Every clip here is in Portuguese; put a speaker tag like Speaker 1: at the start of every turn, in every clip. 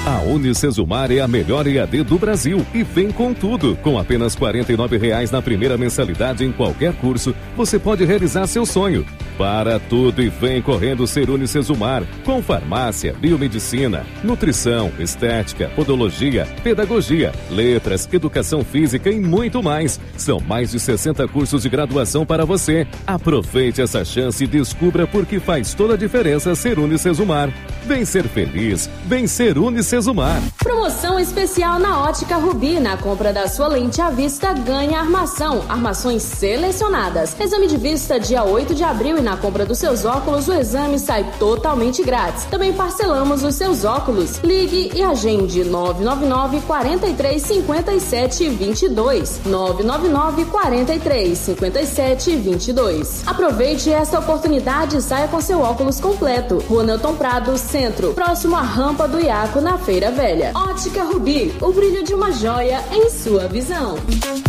Speaker 1: A Unicesumar é a melhor EAD do Brasil e vem com tudo. Com apenas R$ 49,00 na primeira mensalidade em qualquer curso, você pode realizar seu sonho. Para tudo e vem correndo ser Unicesumar, com farmácia, biomedicina, nutrição, estética, podologia, pedagogia, letras, educação física e muito mais. São mais de 60 cursos de graduação para você. Aproveite essa chance e descubra por que faz toda a diferença ser Unicesumar. Vem ser feliz, vem ser Unicesumar.
Speaker 2: Promoção especial na Ótica Rubi. Na compra da sua lente à vista, ganha armação. Armações selecionadas. Exame de vista dia 8 de abril e na compra dos seus óculos, o exame sai totalmente grátis. Também parcelamos os seus óculos. Ligue e agende 999 43 57 22. 999 43 57 22. Aproveite essa oportunidade e saia com seu óculos completo. Rua Nelton Prado, Centro, próximo à rampa do Iaco, na Feira Velha. Ótica Rubi, o brilho de uma joia em sua visão.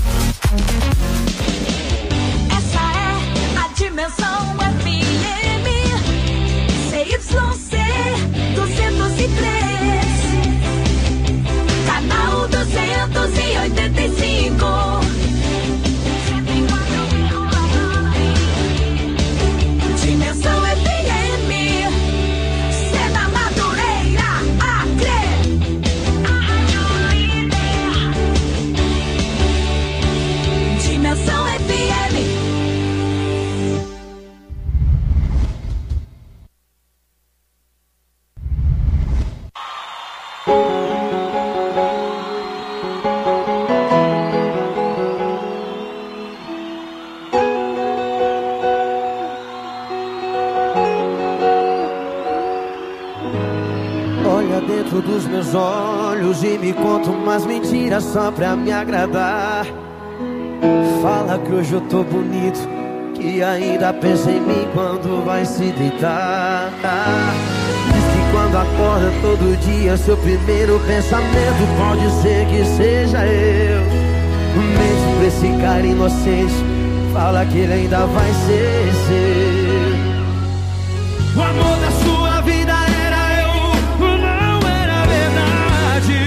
Speaker 3: Essa é a Dimensão FM, CYC 203, canal 285. Dimensão FM, Sena Madureira, Acre. Dimensão FM.
Speaker 4: Olha dentro dos meus olhos e me conta umas mentiras só pra me agradar. Fala que hoje eu tô bonito, que ainda pensa em mim quando vai se deitar. Diz que quando acorda todo dia, seu primeiro pensamento pode ser que seja eu. Mente pra esse cara inocente, fala que ele ainda vai ser seu. O amor da sua vida era eu, não era verdade.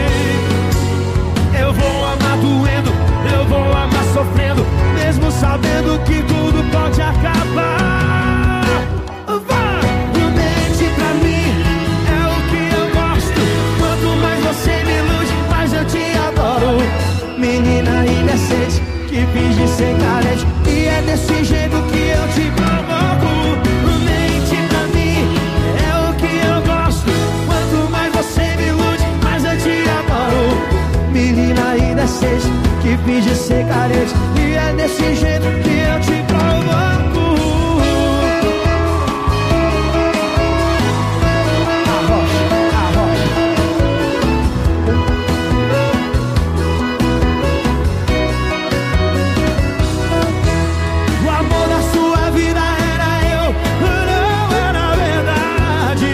Speaker 4: Eu vou amar doendo, eu vou amar sofrendo, mesmo sabendo que tudo pode acabar. Vai, mente pra mim, é o que eu gosto. Quanto mais você me ilude, mais eu te adoro. Menina indecente, que finge ser carente, e é desse jeito que eu te provoco. Mente pra mim, é o que eu gosto. Quanto mais você me ilude, mais eu te adoro. Menina indecente, que finge ser carente, e é desse jeito que eu te provoco. O amor da sua vida era eu, não era verdade.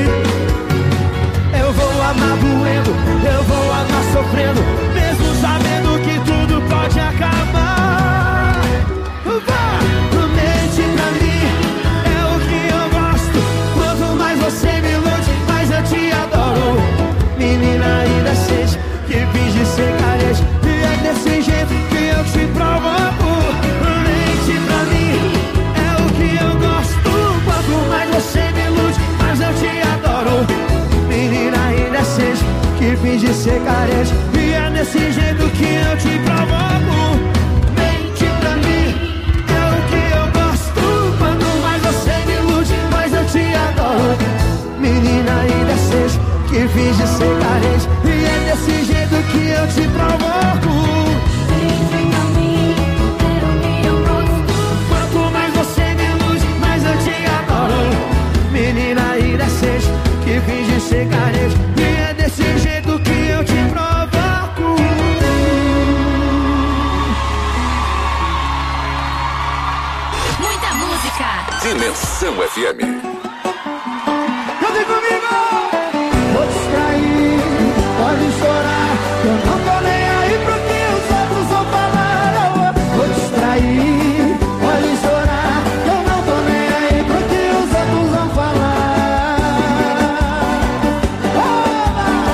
Speaker 4: Eu vou amar doendo, eu vou amar sofrendo, mesmo sabendo que tudo pode acabar. Vai, mente pra mim, é o que eu gosto. Quanto mais você me ilude, mais eu te adoro. Menina indecente, que finge ser carente, e é desse jeito que eu te provoco. Mente pra mim, é o que eu gosto. Quanto mais você me ilude, mais eu te adoro. Menina indecente, que finge ser carente, e é desse jeito que eu te provoco. Mente pra mim, é o que eu gosto. Quanto mais você me ilude, mais eu te adoro. Menina indecente, que finge ser carente, e é desse jeito que eu te provoco. Mente pra mim, é o que eu gosto. Quanto mais você me ilude, mais eu te adoro. Menina indecente, que finge ser carente, e é desse jeito que eu te provoco.
Speaker 3: Muita música.
Speaker 1: Dimensão FM.
Speaker 4: Cante comigo! Vou distrair, pode chorar, eu não tô nem aí pro que os outros vão falar. Vou distrair, pode chorar, eu não tô nem aí pro que os outros vão falar.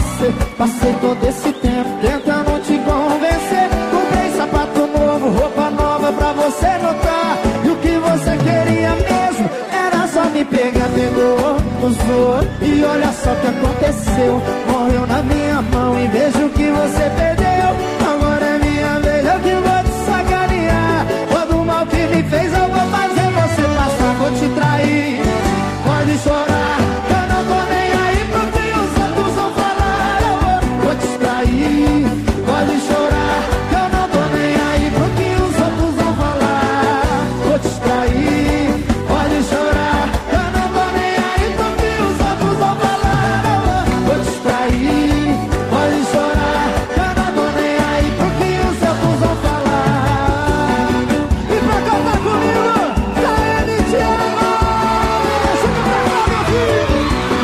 Speaker 4: você. Passei todo esse tempo tentando te convencer. Comprei sapato novo, roupa nova pra você notar. E o que você queria mesmo era só me pegar. Pegou, usou e olha só o que aconteceu. Morreu na minha mão e vejo que você perdeu. Agora é minha vez, eu que vou te sacanear. Todo mal que me fez eu vou fazer você passar. Vou te trair, pode chorar, eu não tô nem aí pro que os outros vão falar. Eu vou te trair, pode chorar, eu não tô nem aí pro que os outros vão falar. Vou te trair, pode chorar, eu não tô nem aí pro que os outros vão falar. Eu vou te trair, pode chorar, eu não tô nem aí pro que os outros vão falar. E pra cantar comigo, Taeme Thiago, chega pra cá, meu filho.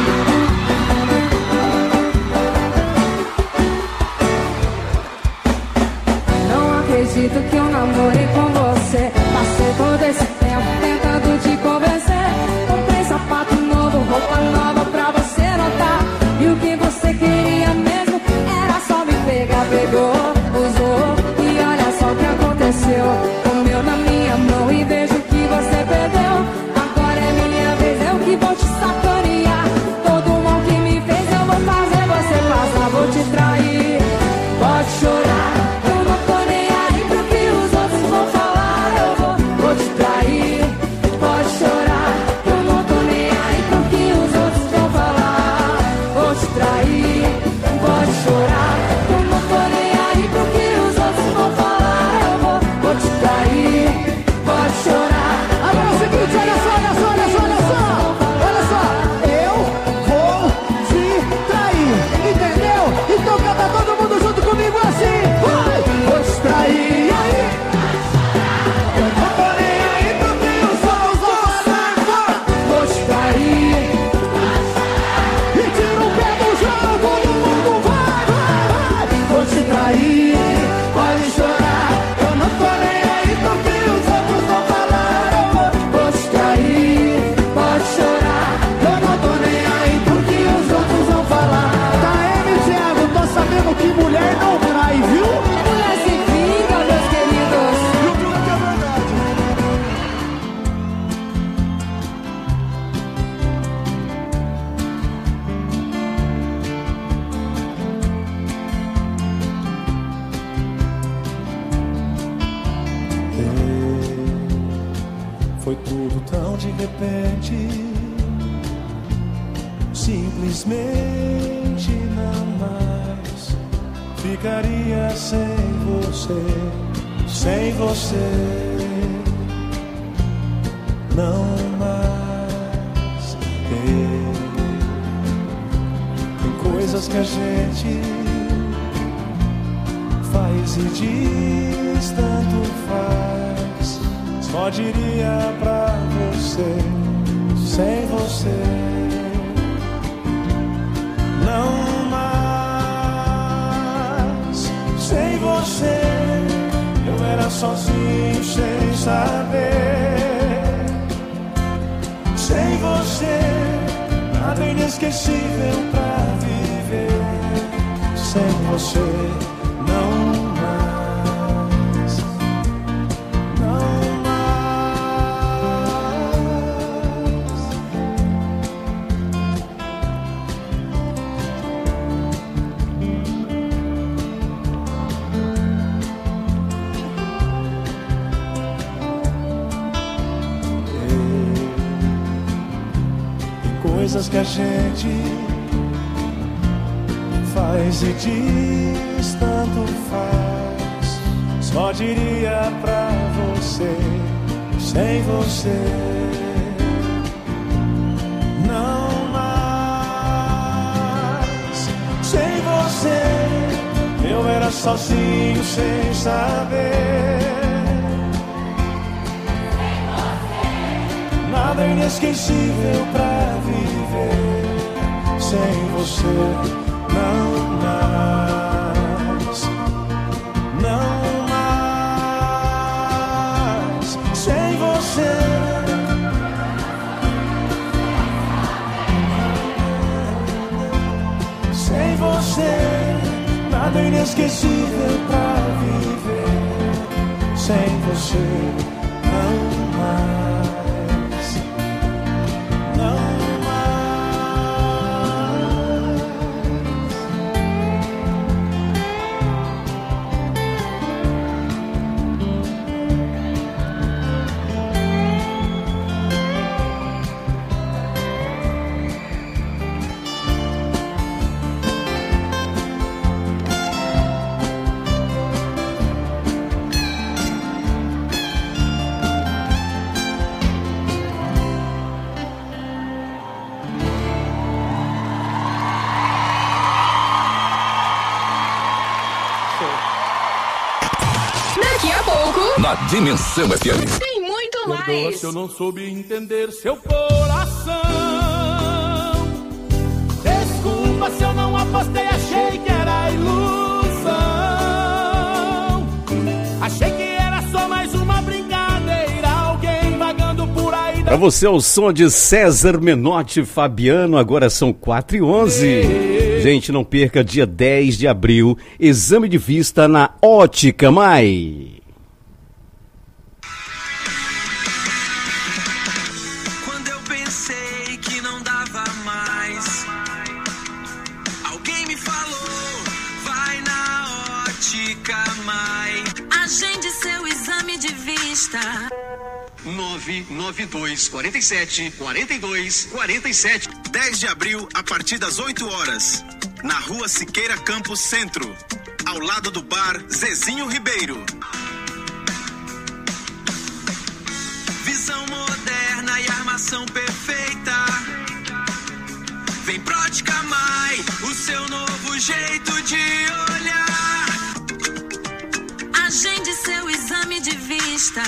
Speaker 5: Não acredito que eu namorei com você. Passei todo esse tempo tentando te convencer. Comprei sapato novo, roupa nova pra você notar. E o que você queria mesmo era só me pegar. Pegou, usou e olha só o que aconteceu. Comeu na minha mão e vejo que você perdeu. Agora é minha vez, eu que vou te sacanear. Todo mal que me fez eu vou fazer você passar. Vou te trair, pode chorar, eu não tô nem aí pro que os outros vão falar. Eu vou te trair, pode chorar, eu não tô nem aí pro que os outros vão falar. Vou te trair, pode chorar, eu não tô nem aí pro que os outros vão falar. Eu vou te trair, pode chorar.
Speaker 4: Agora é o seguinte, olha só, olha só, olha só, olha só. Olha só, eu vou te trair, entendeu? Então canta todo mundo junto comigo assim. Vai! Vou te trair, e aí? Eu não tô nem aí pro que os outros vão falar.
Speaker 5: Vou te trair,
Speaker 4: E tira o pé do chão, todo mundo vai, vai, vai. Vou te trair, pode chorar, eu não tô nem aí pro que os outros vão falar.
Speaker 5: vou te trair, pode chorar.
Speaker 4: Eu não tô nem aí pro que os outros vão falar. Taeme Thiago, tô sabendo que mulher não trai, viu?
Speaker 5: Mulher se vinga, meus queridos.
Speaker 4: E o pior é que é verdade.
Speaker 6: Foi tudo tão de repente, simplesmente não mais ficaria sem você, sem você, não mais. Tem coisas que a gente faz e diz, tanto faz. Só diria pra você, sem você, não mais. Sem você, eu era sozinho sem saber. Sem você, nada inesquecível pra viver. Sem você, não mais. Não mais. Tem coisas que a gente faz e diz, tanto faz. Só diria pra você, sem você, não mais. Sem você, eu era sozinho sem saber. Nada inesquecível pra viver. Sem você, não mais. Não mais. Sem você, sem você. nada inesquecível pra viver. Sem você, não mais, não
Speaker 2: Daqui a pouco,
Speaker 7: Na Dimensão FM.
Speaker 2: tem muito
Speaker 6: perdoa
Speaker 2: mais.
Speaker 6: se eu não soube entender seu coração. Desculpa se eu não apostei, achei que era ilusão. Achei que era só mais uma brincadeira, alguém vagando por aí.
Speaker 8: Pra você é o som de César Menotti e Fabiano, agora são 4h11. Gente, não perca dia 10 de abril, exame de vista na Ótica Mai.
Speaker 9: Quando eu pensei que não dava mais, alguém me falou, vai na Ótica Mai.
Speaker 3: Agende seu exame de vista.
Speaker 9: 992 47 42 47. 10 de abril, a partir das 8 horas. Na Rua Siqueira Campos Centro, ao lado do bar Zezinho Ribeiro. Visão moderna e armação perfeita. Vem pro Ótica Mai, o seu novo jeito de olhar.
Speaker 3: Agende seu exame de vista.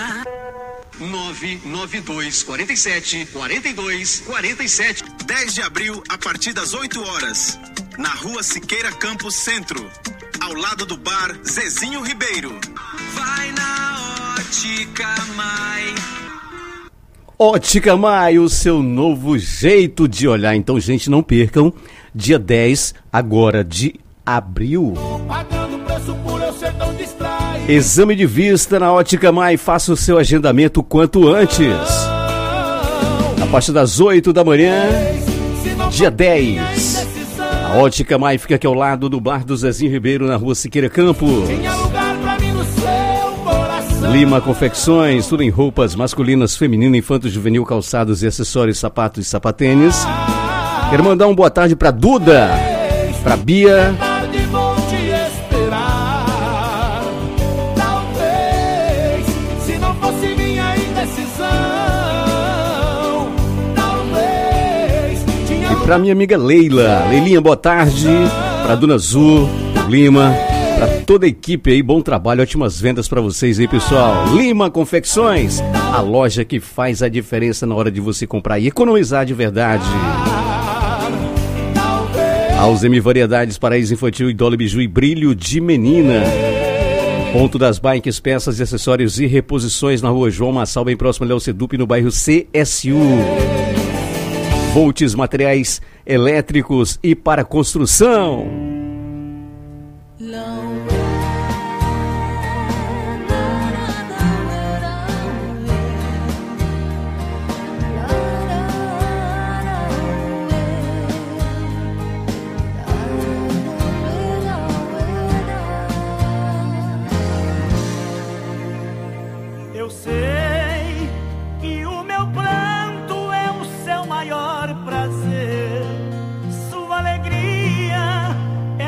Speaker 9: 992 47 42 47. 10 de abril, a partir das 8 horas. Na Rua Siqueira Campos Centro, ao lado do bar Zezinho Ribeiro. Vai na Ótica Mai.
Speaker 8: Ótica Mai, o seu novo jeito de olhar. Então, gente, não percam, dia 10 agora de abril.
Speaker 6: Pagando preço por eu ser tão distraído.
Speaker 8: Exame de vista na Ótica Mai, faça o seu agendamento quanto antes. A partir das 8 da manhã, dia 10. A Ótica Mai fica aqui ao lado do bar do Zezinho Ribeiro, na Rua Siqueira Campos.
Speaker 6: Tinha lugar pra mim no seu coração.
Speaker 8: Lima Confecções, tudo em roupas masculinas, feminino, infanto, juvenil, calçados e acessórios, sapatos e sapatênis. Quero mandar uma boa tarde pra Duda, pra Bia,
Speaker 6: Tarde vou te esperar. Talvez, se não fosse minha indecisão. Talvez, tinha
Speaker 8: e pra minha amiga Leila. Leilinha, boa tarde. Pra Dona Azul, Lima, pra toda a equipe aí, bom trabalho, ótimas vendas pra vocês aí, pessoal. Lima Confecções, a loja que faz a diferença na hora de você comprar e economizar de verdade. Alzheimer Variedades, Paraíso Infantil, Idole Biju e Brilho de Menina. Ponto das Bikes, peças e acessórios e reposições na Rua João Massal, bem próximo ao Léo Sedup, no bairro CSU. Volts Materiais Elétricos e para construção.
Speaker 4: Eu sei que o meu pranto é o seu maior prazer. Sua alegria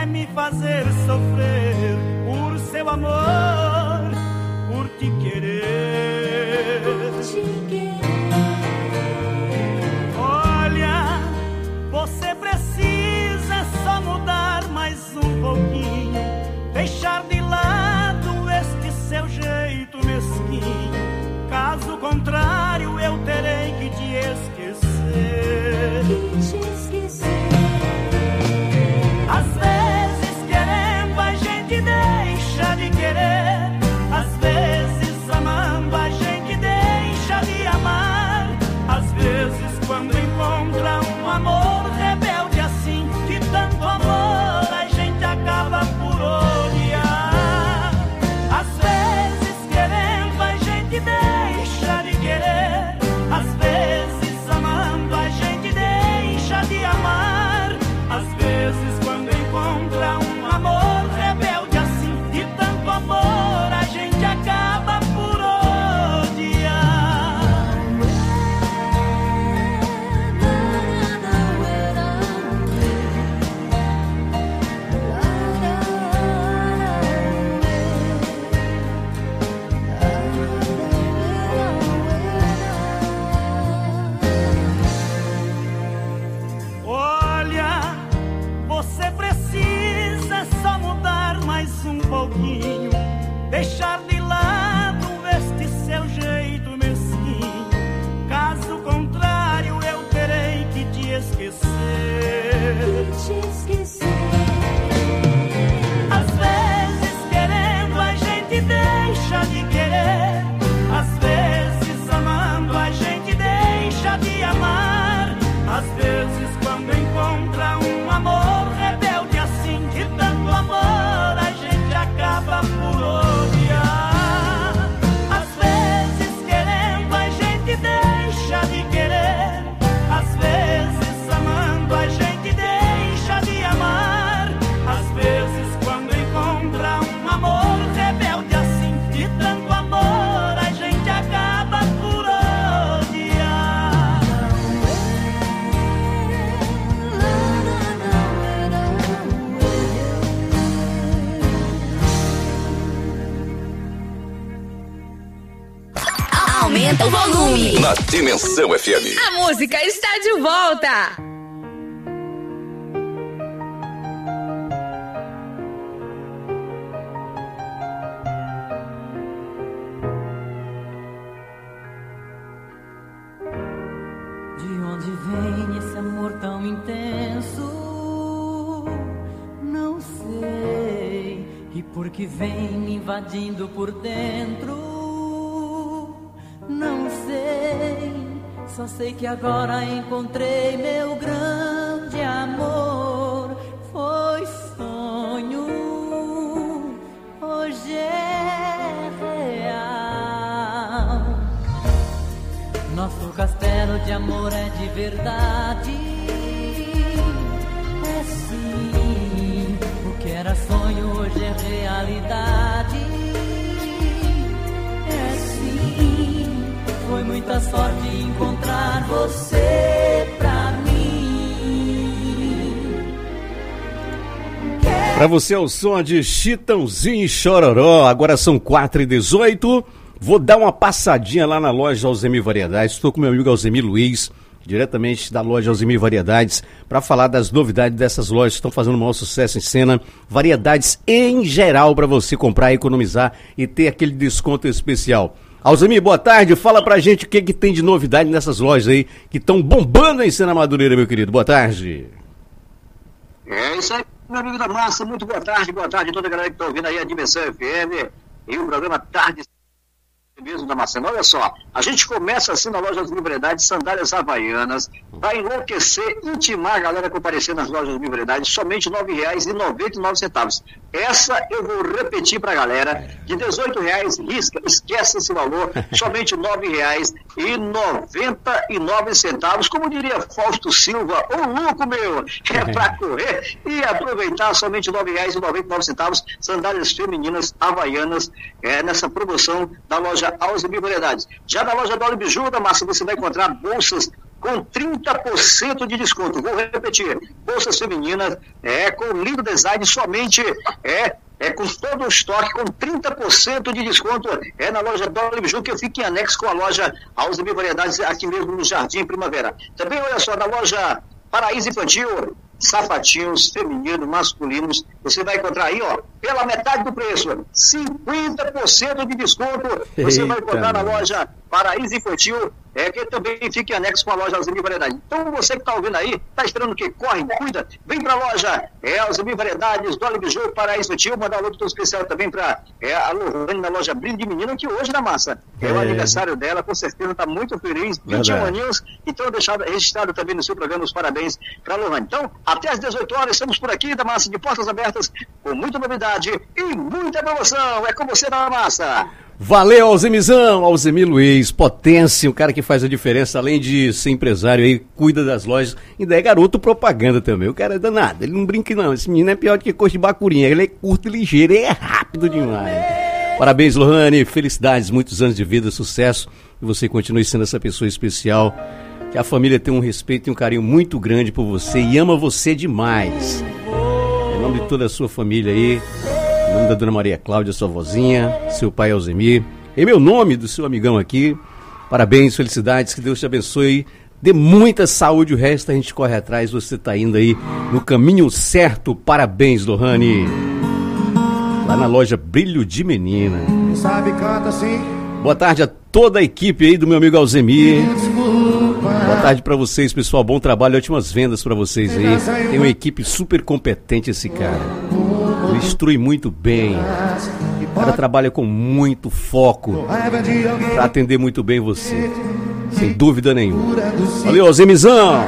Speaker 10: aumenta o volume.
Speaker 7: Na Dimensão FM.
Speaker 10: A música está de volta.
Speaker 11: De onde vem esse amor tão intenso? Não sei. E por que vem me invadindo por dentro? Não sei, só sei que agora encontrei meu grande amor. Foi sonho, hoje é real. Nosso castelo de amor é de verdade. É sim, o que era sonho hoje é realidade. Foi muita sorte encontrar você pra mim.
Speaker 8: Pra você é o som de Chitãozinho e Chororó. Agora são 4h18. Vou dar uma passadinha lá na loja Alzemir Variedades. Estou com meu amigo Alzemir Luiz, diretamente da loja Alzemir Variedades, para falar das novidades dessas lojas que estão fazendo o maior sucesso em cena. Variedades em geral para você comprar, economizar e ter aquele desconto especial. Alzemir, boa tarde. Fala pra gente o que tem de novidade nessas lojas aí que estão bombando em Cena Madureira, meu querido. Boa tarde.
Speaker 12: É isso aí, meu amigo da massa. Muito boa tarde a toda a galera que está ouvindo aí a Dimensão FM e o programa Tarde mesmo da Marcena. Olha só, a gente começa assim na loja de Liberdade, sandálias havaianas, vai enlouquecer, intimar a galera a comparecer nas lojas de Liberdade, somente R$ 9,99. Essa eu vou repetir pra galera, de R$ 18,00, risca, esquece esse valor, somente R$ 9,99. Como diria Fausto Silva, ô louco meu, é pra correr e aproveitar somente R$ 9,99, sandálias femininas havaianas, nessa promoção da loja Alzemir Variedades. Já na loja Dolly Biju da Massa você vai encontrar bolsas com 30% de desconto. Vou repetir, bolsas femininas com lindo design, somente com todo o estoque, com 30% de desconto na loja Dolly Biju, que fica em anexo com a loja Alzemir Variedades, aqui mesmo no Jardim Primavera. Também, olha só, na loja Paraíso Infantil, sapatinhos femininos, masculinos, você vai encontrar aí, ó, pela metade do preço, 50% de desconto, você vai encontrar na loja Paraíso Infantil, que também fica em anexo com a loja Alzemir Variedades. Então você que está ouvindo aí, está esperando o quê? Corre, cuida, vem para a loja Alzemir Variedades, Dolly Biju, Paraíso Infantil, mandar um outro especial também para a Lohane na loja Brilho de Menina, que hoje na massa é o aniversário dela, com certeza está muito feliz, 21 aninhos, então deixado registrado também no seu programa os parabéns para a Lohane. Então, até às 18 horas, estamos por aqui da Massa, de portas abertas, com muita novidade e muita promoção. É com você da Massa.
Speaker 8: Valeu, Alzemizão, Alzemir Luiz, potência, um cara que faz a diferença, além de ser empresário aí, cuida das lojas, ainda é garoto propaganda também. O cara é danado, ele não brinca não, esse menino é pior do que coxa de bacurinha, ele é curto e ligeiro, ele é rápido demais. Parabéns, Lohane, felicidades, muitos anos de vida, sucesso, e você continue sendo essa pessoa especial, que a família tem um respeito e um carinho muito grande por você e ama você demais. Em nome de toda a sua família aí, em nome da Dona Maria Cláudia, sua vozinha, seu pai Alzemir, em meu nome, do seu amigão aqui, parabéns, felicidades, que Deus te abençoe, dê muita saúde, o resto a gente corre atrás, você tá indo aí no caminho certo, parabéns, Lohane. Lá na loja Brilho de Menina.
Speaker 4: Sabe, canta assim.
Speaker 8: Boa tarde a toda a equipe aí do meu amigo Alzemir. Boa tarde pra vocês, pessoal, bom trabalho, ótimas vendas pra vocês aí. Tem uma equipe super competente esse cara. Ele instrui muito bem. O cara trabalha com muito foco pra atender muito bem você. Sem dúvida nenhuma. Valeu, Alzemizão!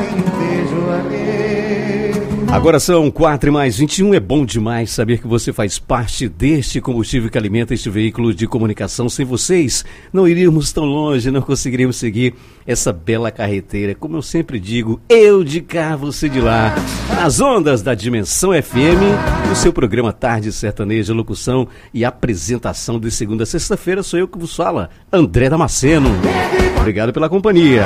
Speaker 8: Agora são 4h21, é bom demais saber que você faz parte deste combustível que alimenta este veículo de comunicação. Sem vocês, não iríamos tão longe, não conseguiríamos seguir essa bela carreteira. Como eu sempre digo, eu de cá, você de lá. Nas ondas da Dimensão FM, o seu programa Tarde Sertaneja, locução e apresentação de segunda a sexta-feira, sou eu que vos fala, André Damasceno. Obrigado pela companhia.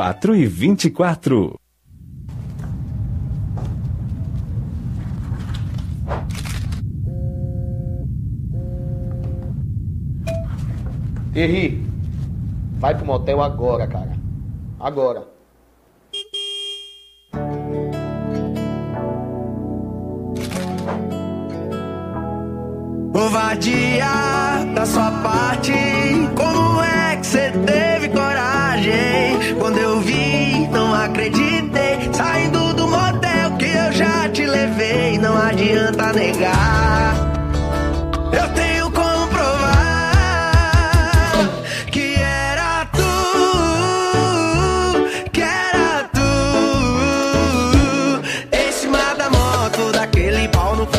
Speaker 13: 4h24.
Speaker 14: Thierry, vai pro motel agora, cara. Agora.
Speaker 4: Covardia da sua parte, como é que você teve coragem? Quando eu vi, não acreditei, saindo do motel que eu já te levei, não adianta negar. Eu tenho como provar que era tu, em cima da moto daquele pau no...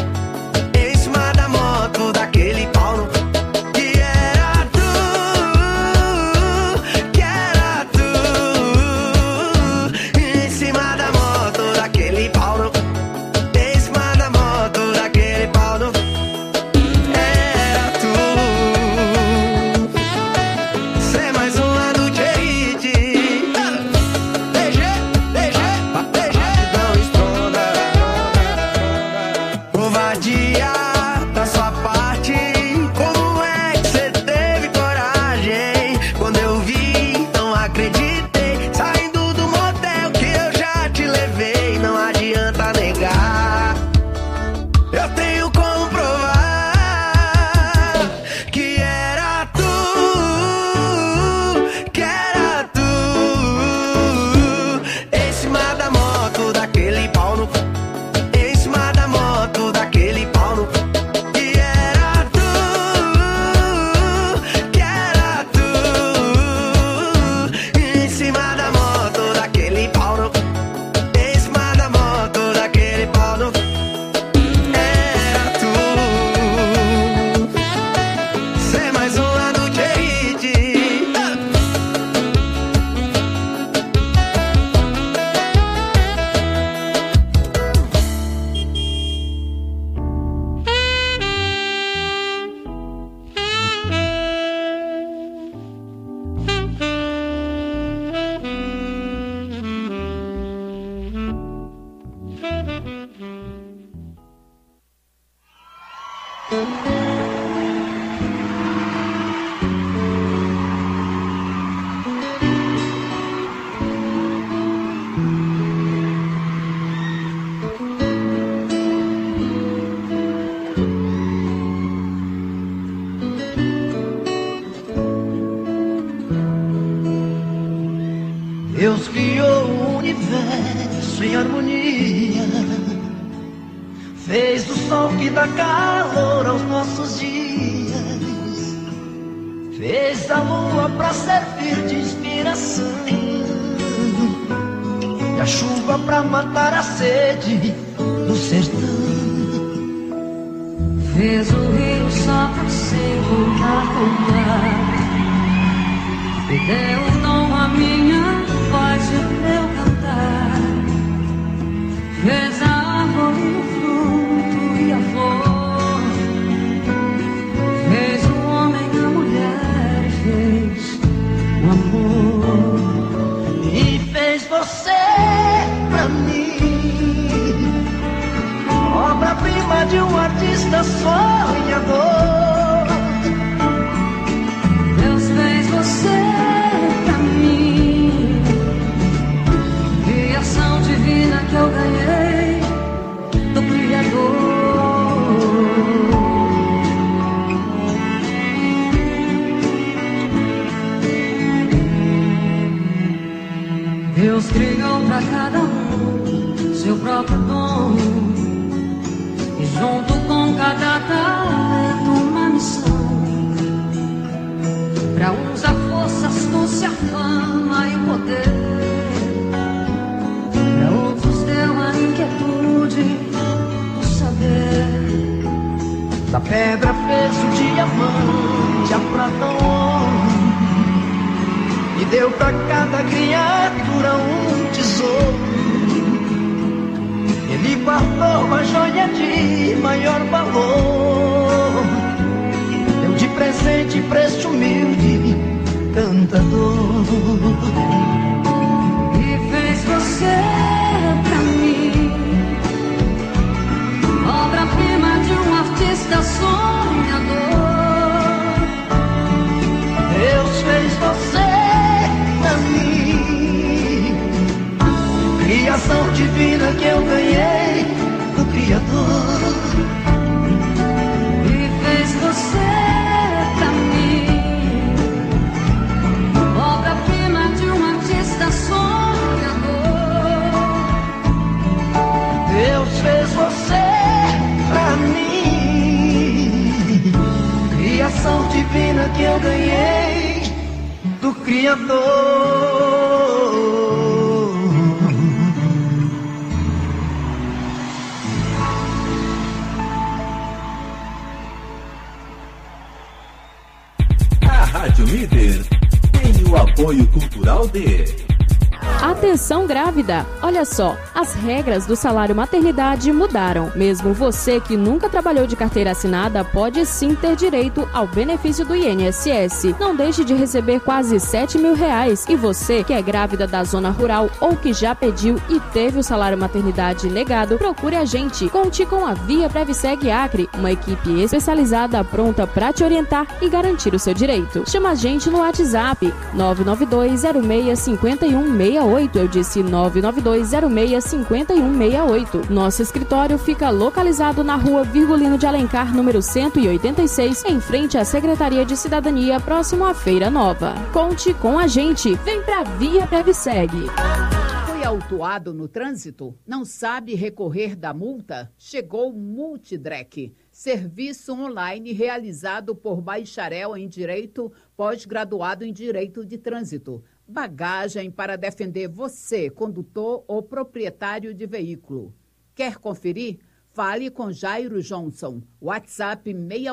Speaker 4: Deus criou o universo em harmonia, fez do sol que dá calor aos nossos dias, fez a lua pra servir de inspiração e a chuva pra matar a sede do sertão.
Speaker 5: Fez o rio só pra se encontrar com o mar, me deu o dom a minha voz e o meu cantar, fez a árvore, o fruto e a flor, fez o homem, a mulher e fez o amor,
Speaker 4: e fez você pra mim, obra-prima de um artista sonhador.
Speaker 5: Deus fez você pra mim, criação divina que eu ganhei do Criador. Deus criou pra cada um seu próprio dom, e junto com cada talento uma missão. Pra uns a força, astúcia, a fama e o poder, pra outros deu a inquietude do saber.
Speaker 4: Da pedra fez o diamante, a prata o ouro, e deu pra cada criatura um tesouro. Ele guardou a joia de maior valor, deu de presente pra este humilde cantador. divina que eu ganhei do Criador.
Speaker 13: A Rádio Líder tem o apoio cultural de...
Speaker 2: Atenção grávida! Olha só, as regras do salário maternidade mudaram. Mesmo você que nunca trabalhou de carteira assinada pode sim ter direito ao benefício do INSS. Não deixe de receber quase R$7 mil. E você que é grávida da zona rural ou que já pediu e teve o salário maternidade negado, procure a gente. Conte com a Via Previseg Acre, uma equipe especializada pronta para te orientar e garantir o seu direito. Chama a gente no WhatsApp 992065168. Eu disse 992065168. Nosso escritório fica localizado na rua Virgulino de Alencar, número 186, em frente à Secretaria de Cidadania, próximo à Feira Nova. Conte com a gente. Vem pra Via Previseg.
Speaker 15: Foi autuado no trânsito? Não sabe recorrer da multa? Chegou o Multidrec, serviço online realizado por bacharel em Direito, pós-graduado em Direito de Trânsito. Bagagem para defender você, condutor ou proprietário de veículo. Quer conferir? Fale com Jairo Johnson. WhatsApp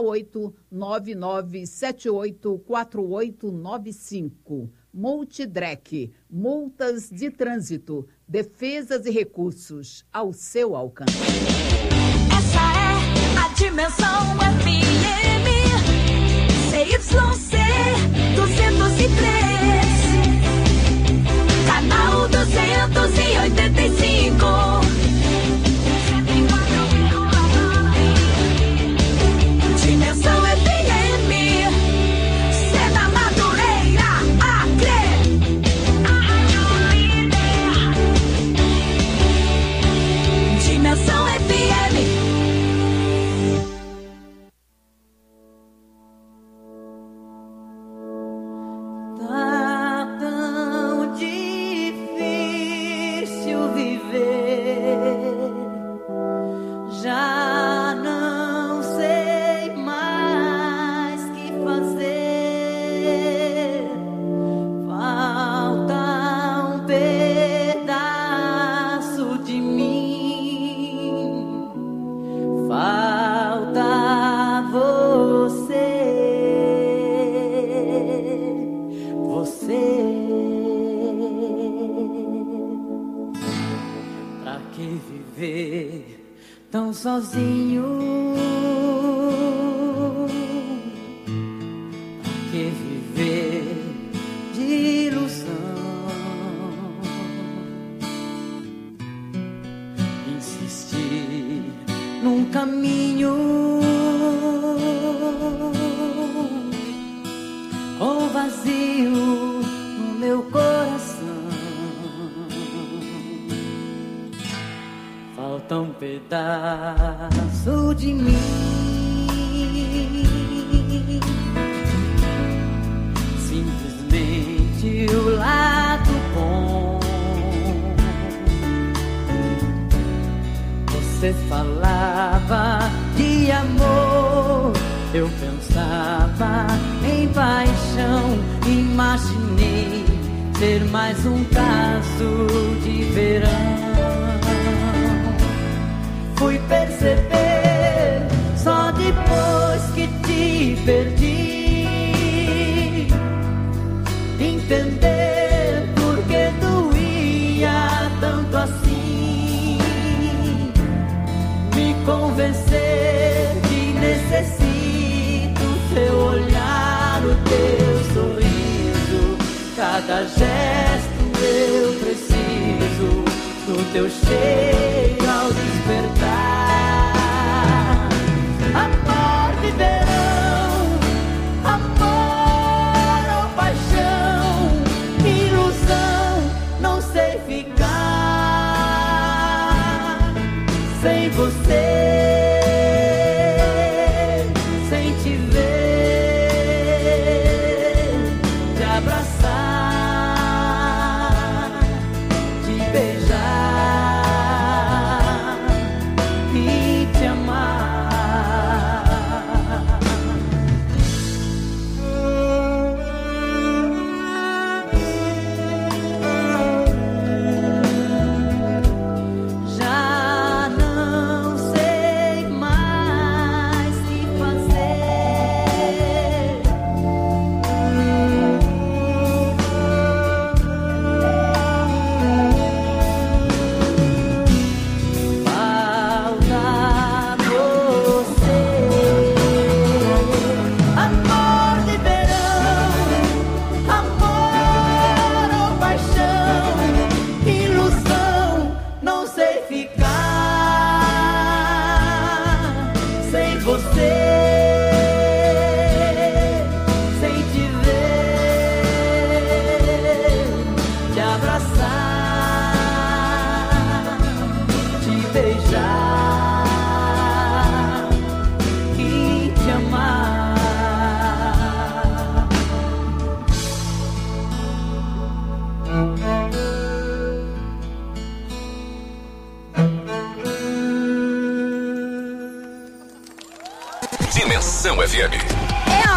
Speaker 15: 6899784895. Multidrec, multas de trânsito, defesas e recursos ao seu alcance.
Speaker 3: Essa é a Dimensão FM, CYC 203, canal 285. Dimensão FM, Sena Madureira, Acre. Dimensão FM.
Speaker 11: Tá tão difícil viver, já não sei mais que fazer. Falta um pedaço de mim, falta você. Pra que viver tão sozinho? Pra que viver de ilusão? Insistir num caminho com vazio no meu coração. Falta um pedaço de mim, simplesmente o lado bom. Você falava de amor, eu pensava em paixão, imaginei ser mais um caso de verão. Fui perceber só depois que te perdi, entender por que doía tanto assim, me convencer que necessito teu olhar, o teu sorriso, cada gesto eu preciso do teu cheiro ao despertar. Amor de verão, amor ou paixão, ilusão, não sei ficar sem você. Abraçar, te beijar.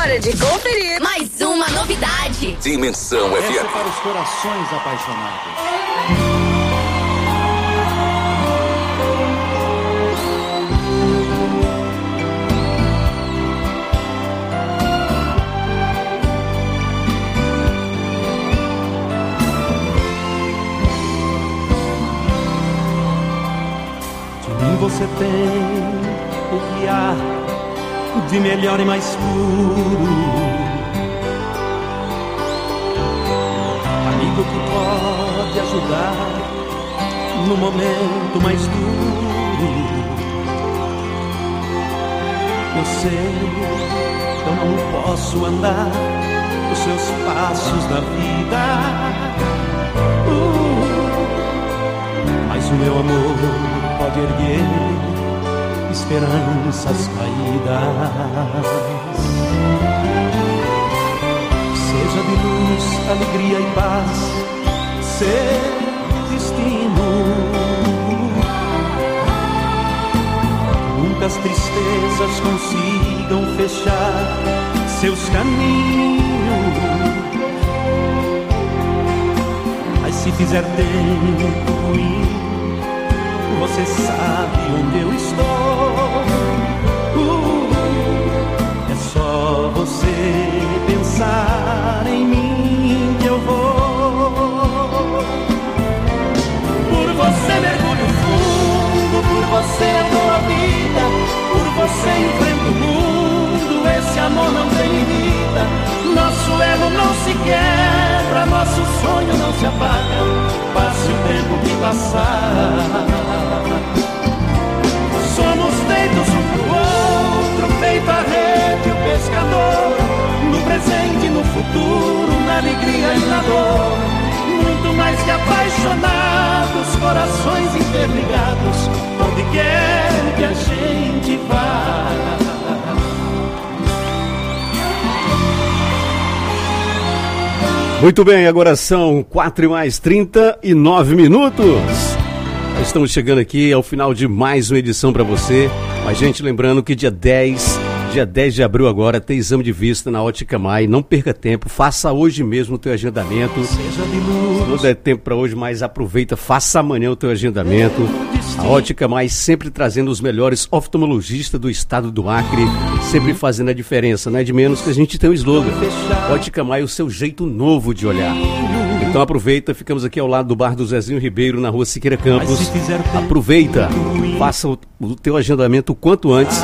Speaker 10: Hora de conferir mais uma novidade.
Speaker 7: Dimensão FM.
Speaker 6: Essa é para os corações apaixonados. Você tem o que há de melhor e mais puro, amigo que pode ajudar no momento mais duro. Eu sei que eu não posso andar os seus passos da vida, mas o meu amor pode erguer esperanças caídas. Seja de luz, alegria e paz seu destino. Nunca as tristezas consigam fechar seus caminhos. Mas se fizer tempo ruim, você sabe onde eu estou. É só você pensar em mim que eu vou. Por você mergulho fundo, por você eu dou a vida, por você enfrento o mundo, esse amor não tem limita. Nosso elo não se quebra, nosso sonho não se apaga, passe o tempo que passar. Somos feitos um pro outro, feito a rede e o pescador, no presente e no futuro, na alegria e na dor. Muito mais que apaixonados, corações interligados, onde quer que a gente vá.
Speaker 8: Muito bem, agora são 4h39. Estamos chegando aqui ao final de mais uma edição para você. Mas, gente, lembrando que dia 10 de abril agora tem exame de vista na Ótica Mai. Não perca tempo, faça hoje mesmo o teu agendamento. Se não der tempo para hoje, mas aproveita, faça amanhã o teu agendamento. A Ótica Mai sempre trazendo os melhores oftalmologistas do estado do Acre, sempre fazendo a diferença, não é de menos que a gente tem o slogan. Ótica Mai, o seu jeito novo de olhar. Então aproveita, ficamos aqui ao lado do bar do Zezinho Ribeiro, na rua Siqueira Campos. Aproveita, faça o teu agendamento o quanto antes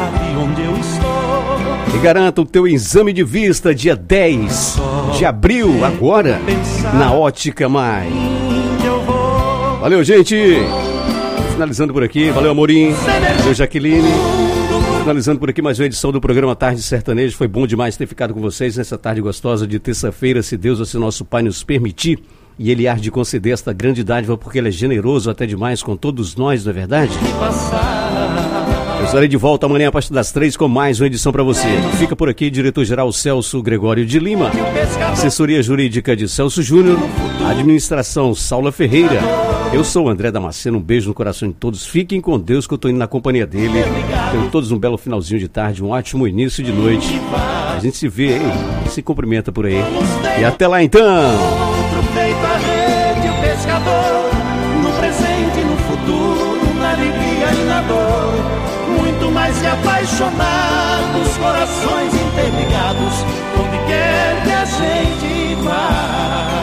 Speaker 8: e garanta o teu exame de vista dia 10 de abril, agora, na Ótica Mai. Valeu, gente! Finalizando por aqui, valeu, Amorim, valeu, Jaqueline. Finalizando por aqui mais uma edição do programa Tarde Sertanejo. Foi bom demais ter ficado com vocês nessa tarde gostosa de terça-feira, se Deus, assim, nosso Pai nos permitir. E Ele há de conceder esta grande dádiva, porque Ele é generoso até demais com todos nós, não é verdade? Eu estarei de volta amanhã a partir das 3 com mais uma edição para você. Fica por aqui, diretor-geral Celso Gregório de Lima, assessoria jurídica de Celso Júnior, administração Saula Ferreira. Eu sou o André Damasceno, um beijo no coração de todos. Fiquem com Deus que eu estou indo na companhia dele. Tenham todos um belo finalzinho de tarde, um ótimo início de noite. A gente se vê aí, se cumprimenta por aí. E até lá então!
Speaker 6: Feito a rede, o pescador, no presente e no futuro, na alegria e na dor. Muito mais que apaixonados, corações interligados, onde quer que a gente vá.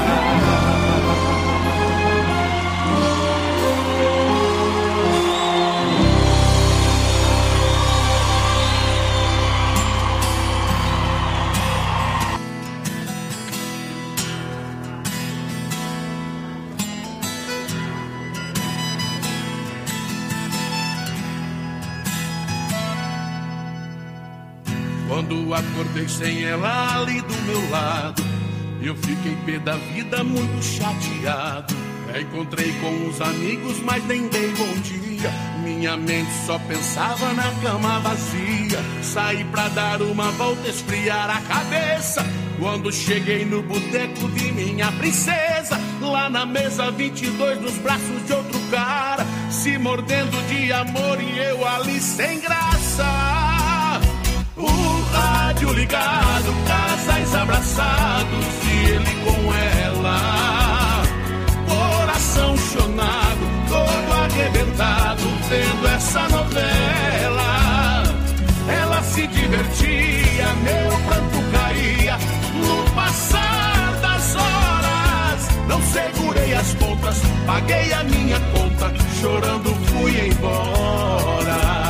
Speaker 6: Quando acordei sem ela ali do meu lado, eu fiquei pé da vida, muito chateado. Encontrei com os amigos, mas nem dei bom dia. Minha mente só pensava na cama vazia. Saí pra dar uma volta, esfriar a cabeça. Quando cheguei no boteco vi minha princesa lá na mesa 22, nos braços de outro cara, se mordendo de amor e eu ali sem graça. O rádio ligado, abraçados e ele com ela. Coração chonado, todo arrebentado, vendo essa novela. Ela se divertia, meu pranto caía no passar das horas. Não segurei as pontas, paguei a minha conta, chorando fui embora.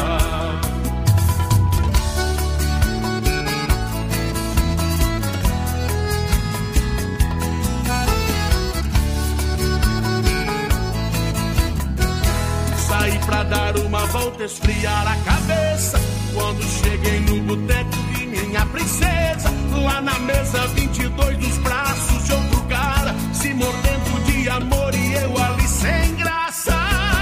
Speaker 6: Saí pra dar uma volta, esfriar a cabeça. Quando cheguei no boteco vi minha princesa lá na mesa, 22 nos braços de outro cara, se mordendo de amor e eu ali sem graça.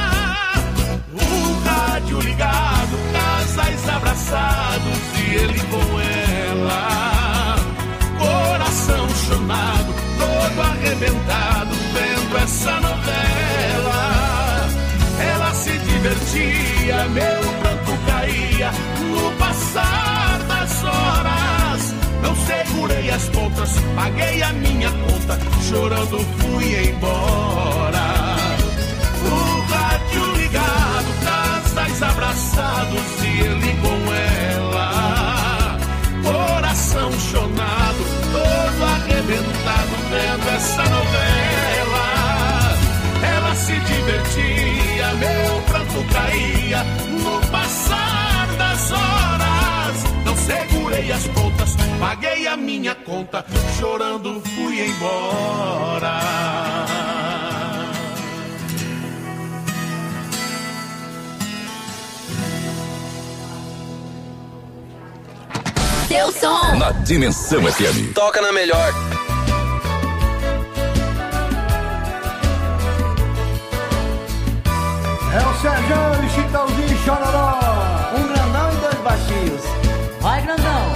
Speaker 6: O rádio ligado, casais abraçados e ele com ela. Coração chonado, todo arrebentado, vendo essa novela. Ela se divertia, meu pranto caía no passar das horas. Não segurei as pontas, paguei a minha conta, chorando fui embora. O rádio ligado, casais abraçados e ele com ela. Coração chonado, todo arrebentado, vendo essa novela. Ela se divertia, meu pranto caía no passar das horas. Não segurei as pontas, paguei a minha conta, chorando fui embora.
Speaker 10: Seu som
Speaker 7: na Dimensão FM.
Speaker 16: Toca na melhor.
Speaker 17: É o Sérgio e Chitãozinho Chororó.
Speaker 18: Um grandão e dois baixinhos. Vai, grandão.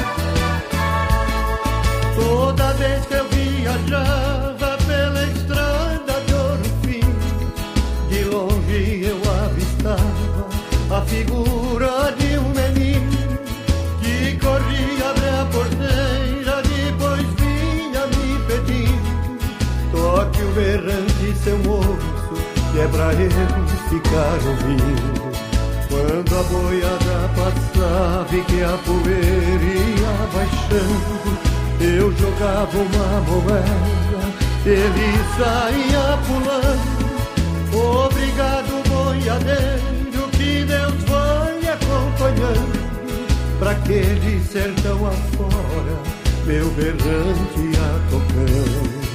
Speaker 17: Toda vez que eu viajava pela estrada de Ouro Fino, de longe eu avistava a figura de um menino que corria, abria a porteira, depois vinha me pedindo: toque o berrante, seu moço, que é pra eu ficar ouvindo. Quando a boiada passava e que a poeira ia baixando, eu jogava uma moeda, ele saía pulando. Obrigado, boiadeiro, que Deus vai acompanhando, pra aquele sertão afora, meu berrante ia tocando.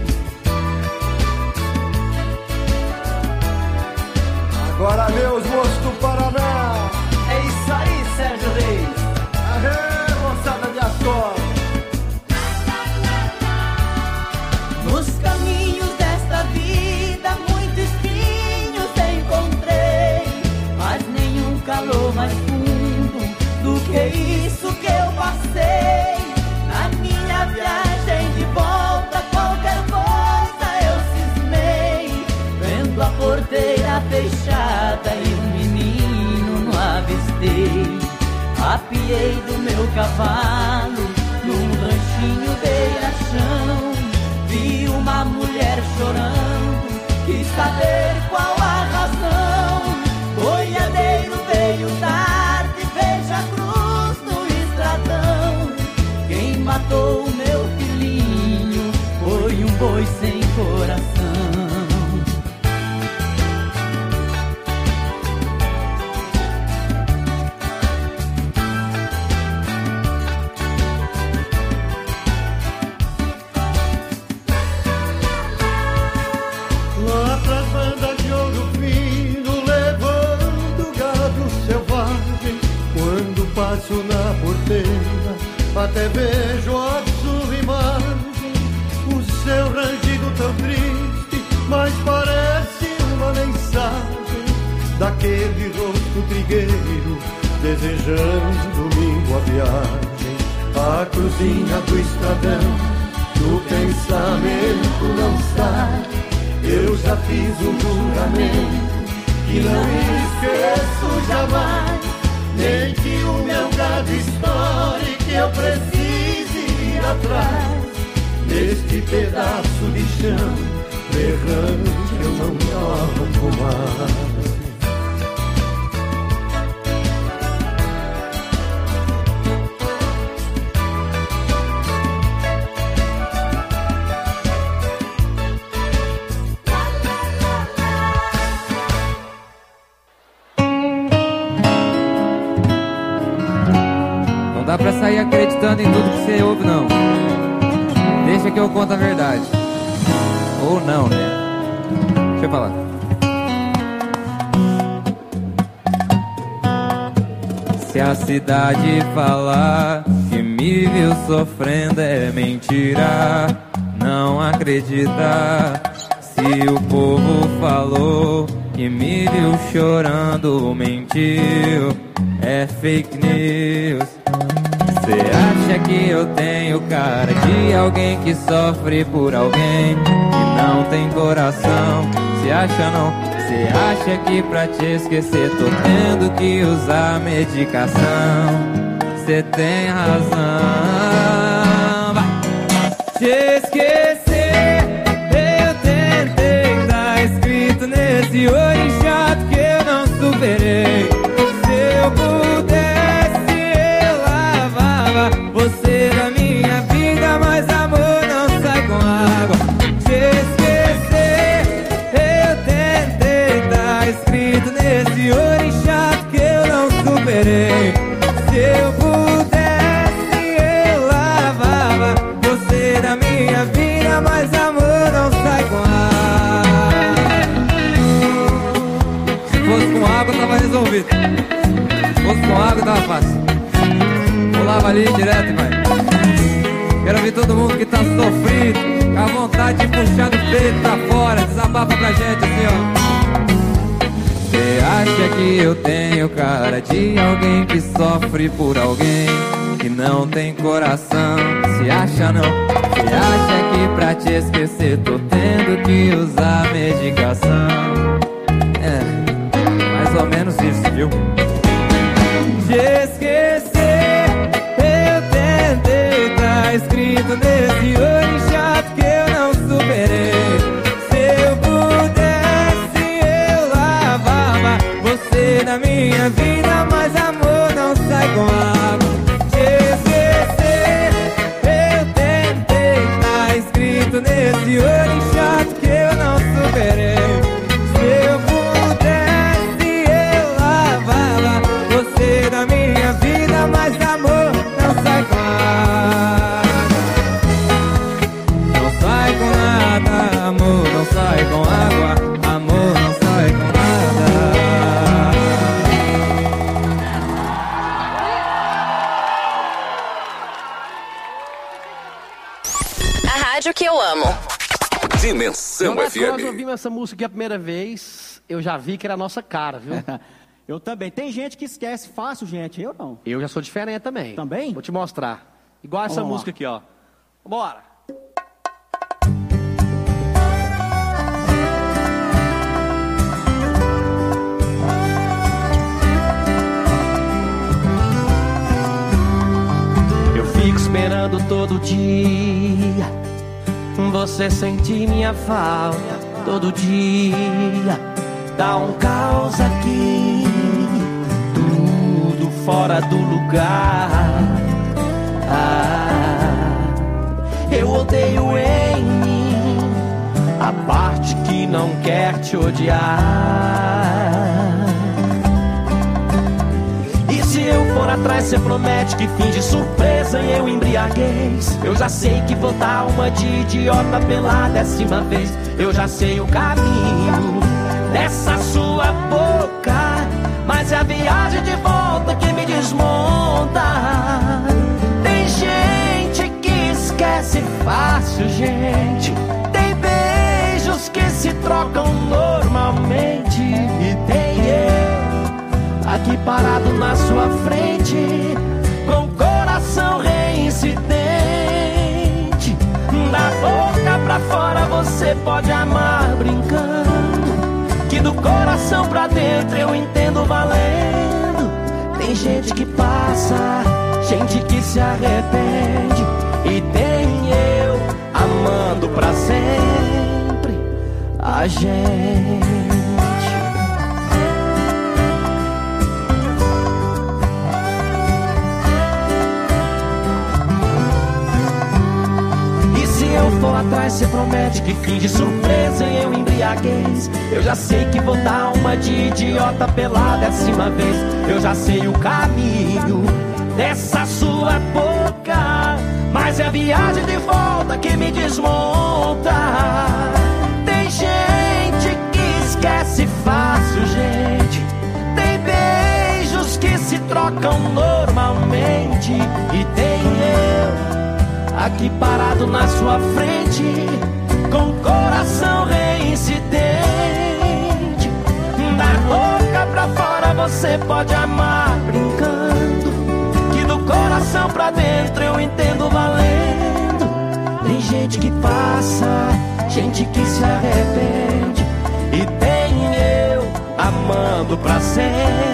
Speaker 17: Agora meus moços do Paraná.
Speaker 18: É isso aí, Sérgio Reis.
Speaker 17: Aê, moçada de Astor.
Speaker 11: Nos caminhos desta vida muitos espinhos encontrei, mas nenhum calor mais fundo do que isso que eu passei. Na minha viagem de volta qualquer coisa eu cismei, vendo a porteira fechada e um menino não avistei. Apiei do meu cavalo num ranchinho beira-chão, vi uma mulher chorando, quis saber qual a razão. Boiadeiro veio tarde, veja a cruz no estradão. Quem matou o meu filhinho foi um boi sem coração.
Speaker 17: Passo na porteira, até vejo a sua imagem, o seu rangido tão triste, mas parece uma mensagem daquele rosto trigueiro, desejando-me boa viagem. A cruzinha do estradão, do pensamento não sai, eu já fiz um juramento que não esqueço jamais. Nem que o meu gado estoure, que eu precise ir atrás
Speaker 4: Neste pedaço de chão errante eu não toco mais.
Speaker 16: Não dá pra sair acreditando em tudo que você ouve, não. Deixa que eu conto a verdade. Ou não, né? Deixa eu falar. Se a cidade falar que me viu sofrendo é mentira, não acredita. Se o povo falou que me viu chorando, mentiu, é fake news. Cê acha que eu tenho cara de alguém que sofre por alguém que não tem coração? Cê acha não? Cê acha que pra te esquecer tô tendo que usar medicação? Cê tem razão. Vai. Te esquecer, eu tentei, tá escrito nesse olho chato que eu não superei. Se eu pudesse, eu lavava você da minha vida, mas amor não sai com água. Te esquecer, eu tentei, tá escrito nesse olho chato que eu não superei. Se eu pudesse, eu lavava você da minha vida, mas amor não sai com água. Se fosse com água, tava resolvido. Se fosse com água, tava fácil. Pulava ali direto e vai. Quero ver todo mundo que tá sofrido, com a vontade de puxar do peito pra fora. Desabafa pra gente assim, ó. Cê acha que eu tenho cara de alguém que sofre por alguém que não tem coração? Se acha não? Cê acha que pra te esquecer tô tendo que usar medicação? É, mais ou menos isso, viu? Te esquecer, eu tentei, tá escrito nesse olho chato que eu não superei. Se eu pudesse, eu lavava você da minha vida, mas amor não sai com água. Te esquecer, eu tentei, tá escrito nesse olho chato que eu não superei. Se eu pudesse, eu lavava você da minha vida, mas amor não sai com água. Não sai com nada, amor não sai com água. Amor não sai com nada.
Speaker 10: A rádio que eu amo.
Speaker 7: Dimensão
Speaker 19: Quando nós
Speaker 7: FM.
Speaker 19: ouvimos essa música a primeira vez, eu já vi que era a nossa cara, viu?
Speaker 20: Eu também. Tem gente que esquece fácil, gente. Eu não.
Speaker 19: Eu já sou diferente também.
Speaker 20: Também?
Speaker 19: Vou te mostrar. Igual essa
Speaker 20: Vamos lá.
Speaker 19: música aqui, ó. Bora! Eu fico esperando todo dia você sentir minha falta todo dia. Dá um caos aqui, tudo fora do lugar. Eu odeio em mim a parte que não quer te odiar. E se eu for atrás, cê promete que finge surpresa e eu embriaguez. Eu já sei que vou dar uma de idiota pela 10ª vez. Eu já sei o caminho dessa sua boca, mas é a viagem de volta que me desmonta. Tem gente que esquece fácil, gente. Tem beijos que se trocam normalmente. E tem eu aqui parado na sua frente, com o coração reincidente. Da boca pra fora você pode amar brincando, que do coração pra dentro eu entendo valendo. Tem gente que passa, gente que se arrepende, e tem eu a gente. E se eu for atrás, cê promete que finge surpresa e eu embriaguez. Eu já sei que vou dar uma de idiota pela 10ª vez. Eu já sei o caminho dessa sua boca, mas é a viagem de volta que me desmonta. Tem gente que esquece fácil, gente. Tem beijos que se trocam normalmente. E tem eu aqui parado na sua frente, com o coração reincidente. Da boca pra fora você pode amar brincando, que do coração pra dentro eu entendo valendo. Tem gente que passa, gente que se arrepende, e tem eu amando pra sempre.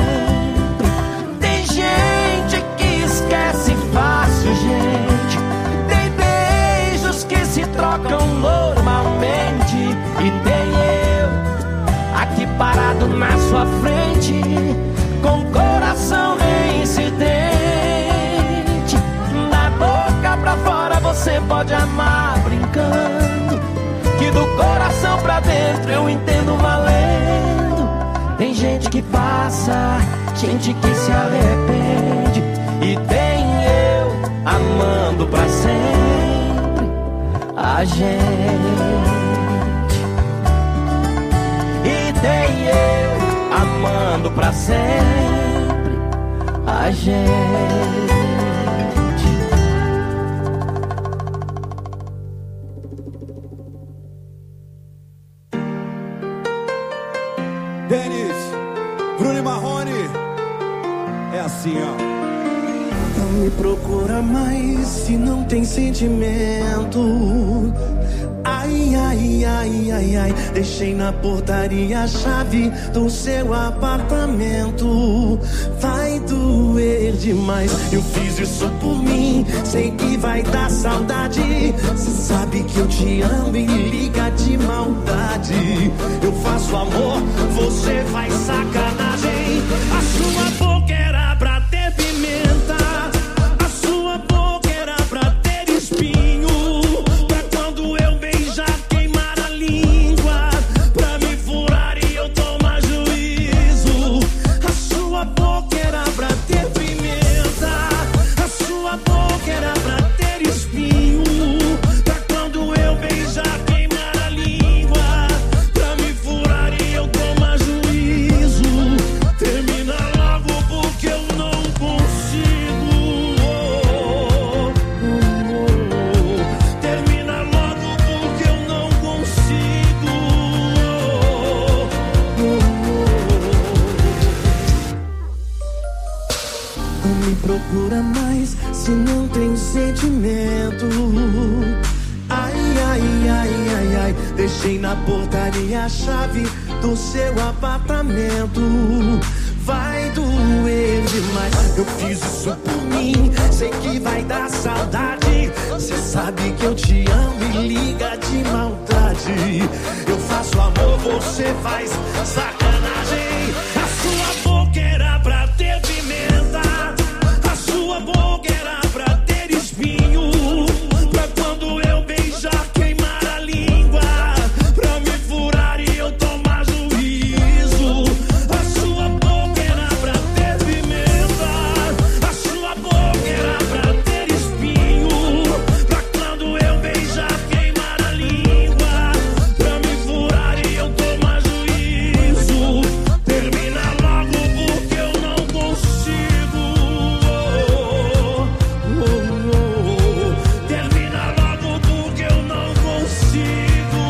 Speaker 19: Tem gente que esquece fácil, gente. Tem beijos que se trocam normalmente, e tem eu aqui parado na sua frente, com o coração reincidente. Da boca pra fora você pode amar brincando, que do coração pra dentro eu entendo valendo. Tem gente que passa, gente que se arrepende, e tem eu amando pra sempre a gente. E tem eu amando pra sempre a gente.
Speaker 17: Denis, Bruno e Marrone, é assim, ó.
Speaker 19: Não me procura mais se não tem sentimento. Ai, ai, ai, ai, ai. Deixei na portaria a chave do seu apartamento. Vai doer demais. Eu fiz isso por mim, sei que vai dar saudade. Cê sabe que eu te amo e liga de maldade. Eu faço amor, você faz sacanagem. A sua boca era pra ter pimenta, a sua boca era pra ter espinho, pra quando eu beijar queimar a língua, pra me furar e eu tomar juízo. A sua boca era pra ter pimenta, a sua boca era pra ter espinho, pra quando eu beijar queimar a língua, pra me furar e eu tomar juízo. Termina logo porque eu não consigo. Termina logo porque eu não consigo. Não me procura mais se não tem sentimento. Ai, ai, ai, ai, ai. Deixei na portaria a chave do seu apartamento. Vai doer demais. Eu fiz isso por mim, sei que vai dar saudade. Cê sabe que eu te amo e liga de maldade. Eu faço amor, você faz sacanagem. A sua boca era pra ter pimenta, a sua boca era pra ter espinho, pra quando eu beijar queimar a língua, pra me furar e eu tomar juízo. A sua boca era pra ter pimenta, a sua boca era pra ter espinho, pra quando eu beijar queimar a língua, pra me furar e eu tomar juízo. Termina logo porque eu não consigo. Termina logo porque eu não consigo.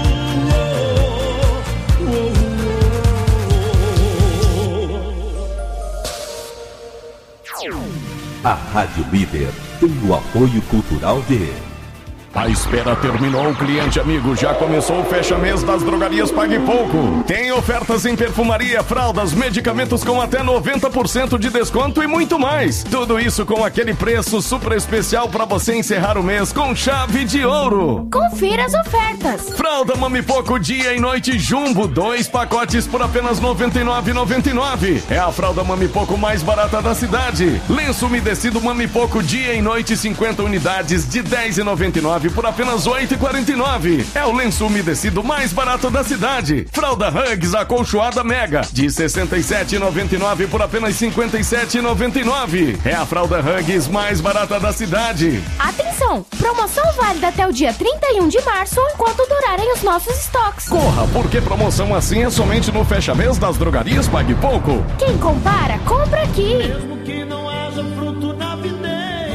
Speaker 13: A Rádio Líder tem o apoio cultural de
Speaker 6: A espera terminou, cliente amigo. Já começou o fecha-mês das drogarias Pague Pouco. Tem ofertas em perfumaria, fraldas, medicamentos com até 90% de desconto e muito mais. Tudo isso com aquele preço super especial para você encerrar o mês com chave de ouro.
Speaker 21: Confira as ofertas.
Speaker 6: Fralda Mami Pouco dia e noite Jumbo, 2 pacotes por apenas R$ 99,99. É a fralda Mami Pouco mais barata da cidade. Lenço umedecido Mami Pouco dia e noite, 50 unidades de R$ 10,99 por apenas R$ 8,49. É o lenço umedecido mais barato da cidade. Fralda Hugs acolchoada Mega de R$ 67,99 por apenas R$ 57,99. É a fralda Hugs mais barata da cidade.
Speaker 21: Atenção! Promoção válida até o dia 31 de março enquanto durarem os nossos estoques.
Speaker 6: Corra, porque promoção assim é somente no fecha-mês das drogarias Pague Pouco.
Speaker 21: Quem compara, compra aqui.
Speaker 4: Mesmo que não haja fruto na videira.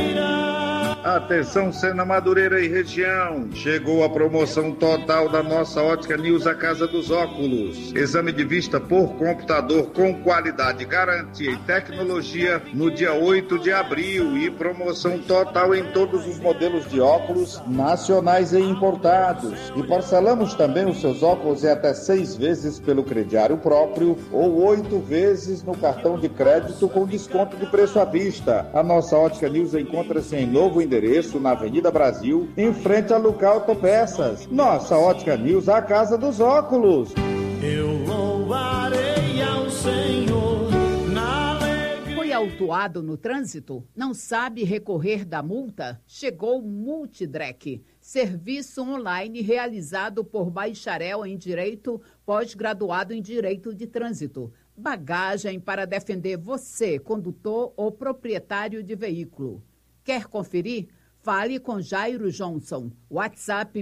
Speaker 22: Atenção, Sena Madureira e região. Chegou a promoção total da nossa Ótica News, a Casa dos Óculos. Exame de vista por computador com qualidade, garantia e tecnologia no dia 8 de abril. E promoção total em todos os modelos de óculos nacionais e importados. E parcelamos também os seus óculos em até 6 vezes pelo crediário próprio ou 8 vezes no cartão de crédito com desconto de preço à vista. A nossa Ótica News encontra-se em novo endereço na Avenida Brasil, em frente a Luca Autopeças. Nossa Ótica News, a Casa dos Óculos.
Speaker 4: Eu louvarei ao Senhor na alegria.
Speaker 15: Foi autuado no trânsito? Não sabe recorrer da multa? Chegou Multidrec, serviço online realizado por bacharel em Direito, pós-graduado em Direito de Trânsito. Bagagem para defender você, condutor ou proprietário de veículo. Quer conferir? Fale com Jairo Johnson. WhatsApp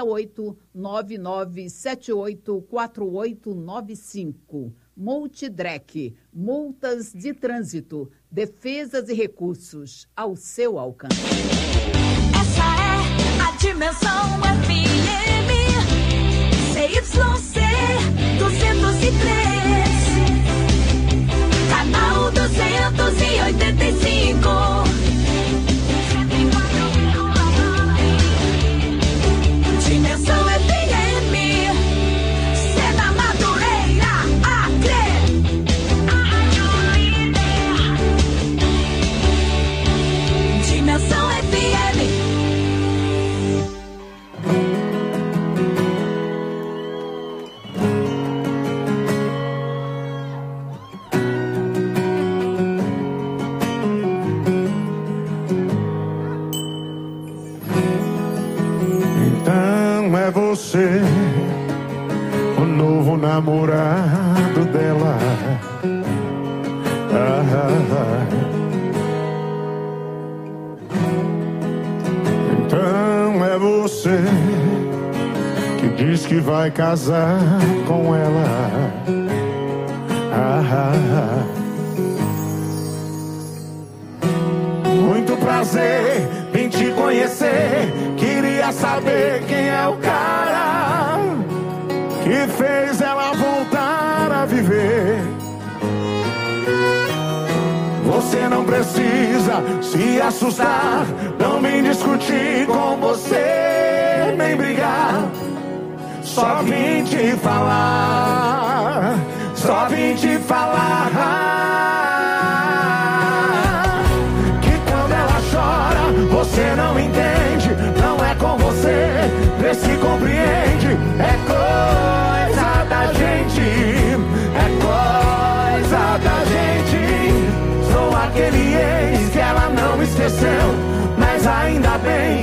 Speaker 15: 6899784895. Multidrec, multas de trânsito, defesas e recursos ao seu alcance.
Speaker 3: Essa é a Dimensão FM, CYC 203, canal 285. Dimensão FM, Sena Madureira, Acre, a Rádio Líder. Dimensão FM.
Speaker 23: É você, o novo namorado dela. Então é você que diz que vai casar com ela. Muito prazer em te conhecer. Queria saber quem é o cara que fez ela voltar a viver. Você não precisa se assustar, não me discutir com você, nem brigar. Só vim te falar, só vim te falar.